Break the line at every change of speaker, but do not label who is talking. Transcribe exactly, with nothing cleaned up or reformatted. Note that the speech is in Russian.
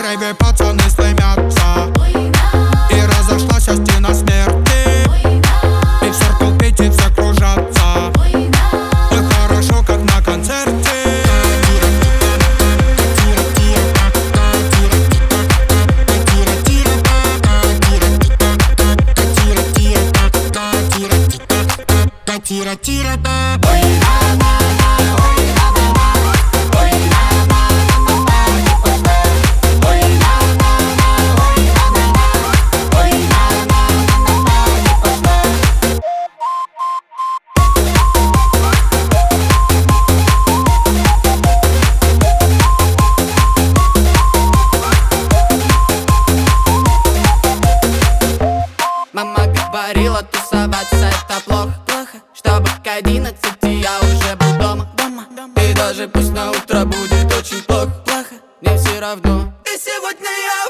рейве пацаны стремятся, и разошлась стена смерти, и в Circle Pity все кружатся, и хорошо, как на концерте. Тира-тира, ой, мама, ой, мама, ой, мама, ой, мама, ой, мама, ой, мама,
мама говорила, тусоваться это плохо, чтобы к одиннадцати я уже был дома, дома, дома. И даже пусть на утро будет очень плохо, плохо, мне все равно. И сегодня я